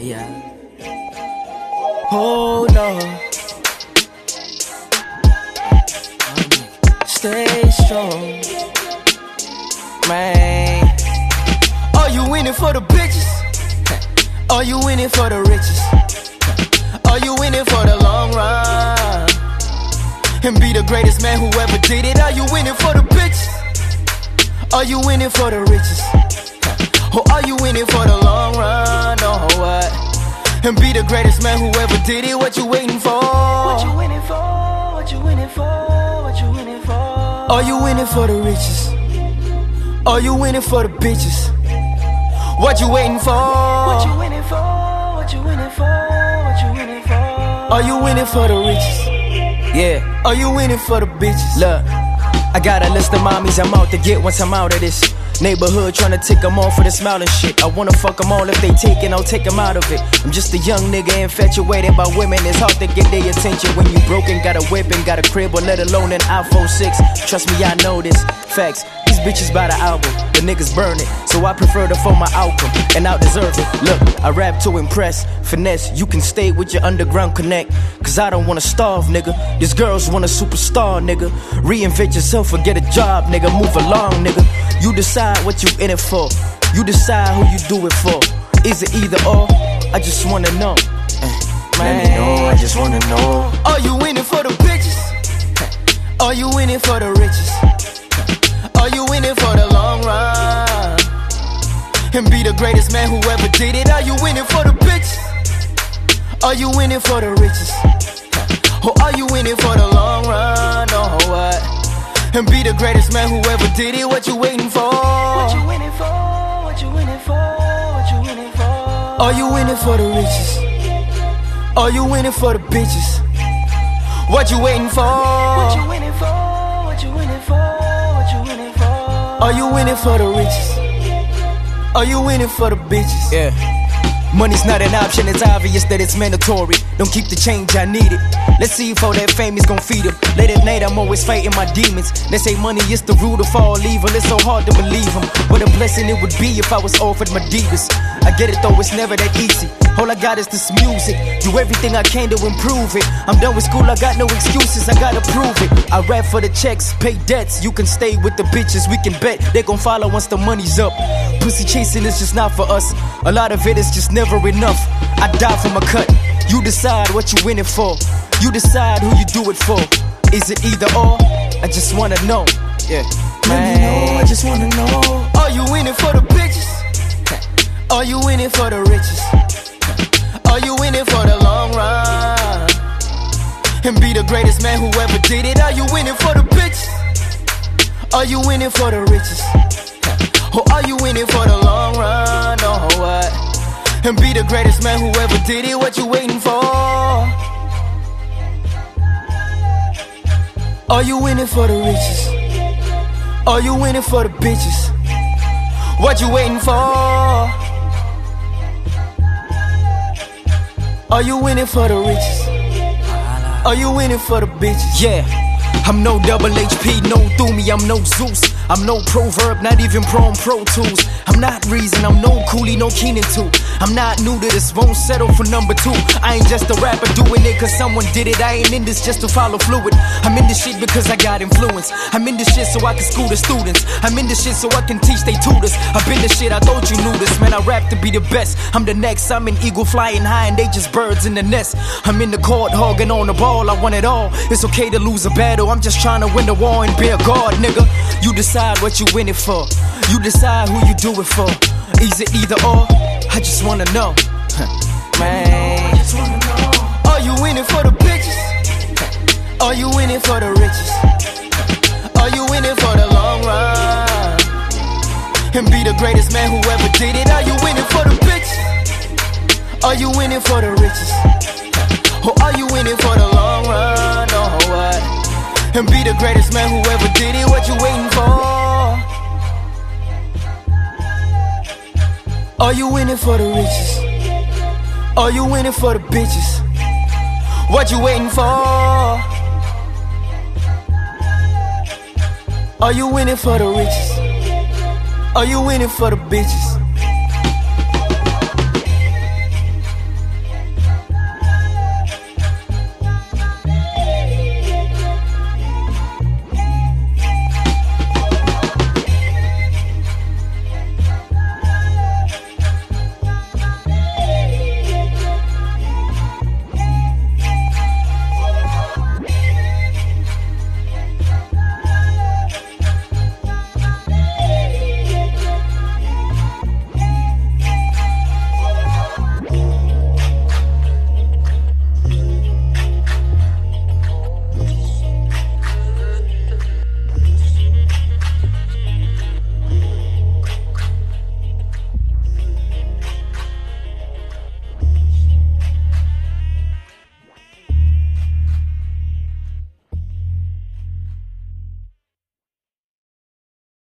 Yeah. Oh no. Stay strong, man. Are you in it for the bitches? Are you in it for the riches? Are you in it for the long run? And be the greatest man who ever did it? Are you in it for the bitches? Are you in it for the riches? Or are you in it for the long run? Oh what? And be the greatest man who ever did it? What you waiting for? What you in it for? What you in it for? What you in it for? Are you in it for the riches? Are you in it for the bitches? What you waiting for? What you in it for? What you in it for? What you in it for? Are you in it for the riches? Yeah. Are you in it for the bitches? Look, I got a list of mommies I'm out to get once I'm out of this neighborhood, tryna tick them off for the smiling shit. I wanna fuck them all if they take it, I'll take them out of it. I'm just a young nigga infatuated by women. It's hard to get their attention when you broken. Got a whip and got a crib, or let alone an iPhone 6. Trust me, I know this. Facts. These bitches buy the album, the niggas burn it. So I prefer to phone my outcome, and I deserve it. Look, I rap to impress, finesse. You can stay with your underground connect, cause I don't wanna starve, nigga. These girls want a superstar, nigga. Reinvent yourself or get a job, nigga. Move along, nigga. You decide what you in it for. You decide who you do it for. Is it either or? I just wanna know. Man, let me know, I just wanna know. Are you in it for the bitches? Are you in it for the riches? Are you in it for the long run? And be the greatest man who ever did it? Are you in it for the bitches? Are you in it for the riches? Or are you in it for the long run? Oh what? And be the greatest man who ever did it? What you waiting for? What you in it for? What you in it for? What you in it for? Are you in it for the riches? Are you in it for the bitches? What you waiting for? What you in it for? What you in it for? What you in it for? Are you in it for the riches? Are you in it for the bitches? Yeah. Money's not an option, it's obvious that it's mandatory. Don't keep the change, I need it. Let's see if all that fame is gon' feed them. Late at night, I'm always fighting my demons. They say money is the root of all evil. It's so hard to believe them. What a blessing it would be if I was offered my divas. I get it though, it's never that easy. All I got is this music. Do everything I can to improve it. I'm done with school, I got no excuses, I gotta prove it. I rap for the checks, pay debts. You can stay with the bitches, we can bet they gon' follow once the money's up. Pussy chasing is just not for us. A lot of it is just never enough. I die from a cut. You decide what you in it for. You decide who you do it for. Is it either or? I just wanna know. Yeah, man, know, I just wanna know. Are you in it for the bitches? Are you in it for the riches? Are you in it for the long run? And be the greatest man who ever did it? Are you in it for the bitches? Are you in it for the riches? Or are you in it for the long run? Oh what? And be the greatest man who ever did it? What you waiting for? Are you in it for the riches? Are you in it for the bitches? What you waiting for? Are you in it for the riches? Are you in it for the bitches? Yeah, I'm no double HP, no through me, I'm no Zeus. I'm no proverb, not even pro and Pro Tools. I'm not Reason, I'm no Cooley, no Keenan too. I'm not new to this, won't settle for number 2. I ain't just a rapper doing it cause someone did it. I ain't in this just to follow fluid. I'm in this shit because I got influence. I'm in this shit so I can school the students. I'm in this shit so I can teach they tutors. I've been this shit, I thought you knew this. Man, I rap to be the best. I'm the next, I'm an eagle flying high and they just birds in the nest. I'm in the court, hogging on the ball, I want it all. It's okay to lose a battle, I'm just trying to win the war and be a god, nigga. You decide what you in it for. You decide who you do it for. Is it either or? I just wanna know. Man, I just wanna know. Are you in it for the bitches? Are you in it for the riches? Are you in it for the long run? And be the greatest man who ever did it? Are you in it for the bitches? Are you in it for the riches? Or are you in it for the long run? Oh what? And be the greatest man who ever did it? What you waiting for? Are you in it for the riches? Are you in it for the bitches? What you waiting for? Are you in it for the riches? Are you in it for the bitches?